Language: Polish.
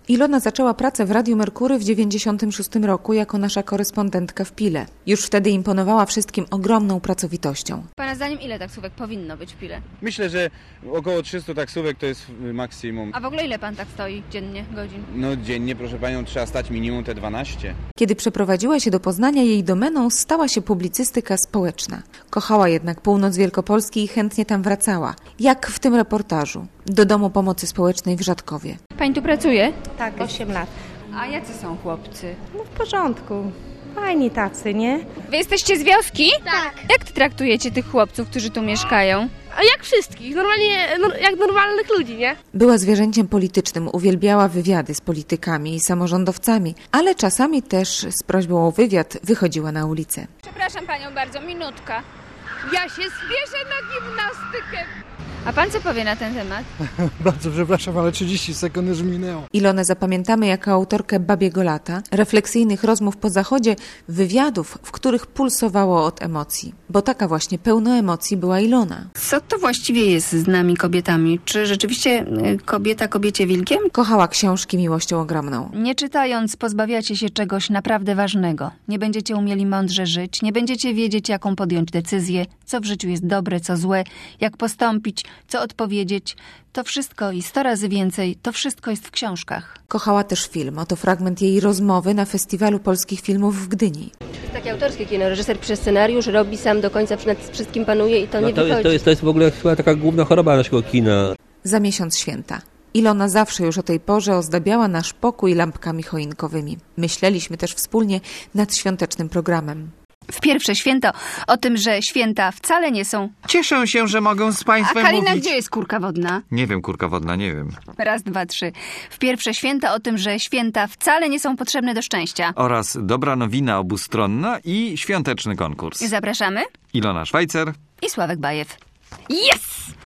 Ilona zaczęła pracę w Radiu Merkury w 1996 roku jako nasza korespondentka w Pile. Już wtedy imponowała wszystkim ogromną pracowitością. Pana zdaniem ile taksówek powinno być w Pile? Myślę, że około 300 taksówek to jest maksimum. A w ogóle ile pan tak stoi dziennie, godzin? No dziennie, proszę panią, trzeba stać minimum te 12. Kiedy przeprowadziła się do Poznania, jej domeną stała się publicystyka społeczna. Kochała jednak północ Wielkopolski i chętnie tam wracała. Jak w tym reportażu. Do Domu Pomocy Społecznej w Rzadkowie. Pani tu pracuje? Tak, 8 lat. A jacy są chłopcy? No w porządku. Fajni tacy, nie? Wy jesteście z wioski? Tak. Jak traktujecie tych chłopców, którzy tu mieszkają? A jak wszystkich, normalnie, jak normalnych ludzi, nie? Była zwierzęciem politycznym, uwielbiała wywiady z politykami i samorządowcami, ale czasami też z prośbą o wywiad wychodziła na ulicę. Przepraszam panią bardzo, minutka. Ja się spieszę na gimnastykę. A pan co powie na ten temat? Bardzo przepraszam, ale 30 sekund już minęło. Ilonę zapamiętamy jako autorkę Babiego Lata, refleksyjnych rozmów po zachodzie, wywiadów, w których pulsowało od emocji. Bo taka właśnie pełna emocji była Ilona. Co to właściwie jest z nami kobietami? Czy rzeczywiście kobieta kobiecie wilkiem? Kochała książki miłością ogromną. Nie czytając pozbawiacie się czegoś naprawdę ważnego. Nie będziecie umieli mądrze żyć, nie będziecie wiedzieć, jaką podjąć decyzję, co w życiu jest dobre, co złe, jak postąpić, co odpowiedzieć. To wszystko i 100 razy więcej, to wszystko jest w książkach. Kochała też film. Oto fragment jej rozmowy na Festiwalu Polskich Filmów w Gdyni. Jest takie autorskie kino, reżyser pisze scenariusz, robi sam do końca, nad wszystkim panuje i to nie wychodzi. To jest w ogóle chyba taka główna choroba naszego kina. Za miesiąc święta. Ilona zawsze już o tej porze ozdabiała nasz pokój lampkami choinkowymi. Myśleliśmy też wspólnie nad świątecznym programem. W pierwsze święto o tym, że święta wcale nie są... Cieszę się, że mogę z państwem Kalina, mówić... gdzie jest kurka wodna? Nie wiem, kurka wodna, nie wiem. Raz, dwa, trzy. W pierwsze święto o tym, że święta wcale nie są potrzebne do szczęścia. Oraz dobra nowina obustronna i świąteczny konkurs. Zapraszamy. Ilona Szwajcer i Sławek Bajew. Yes!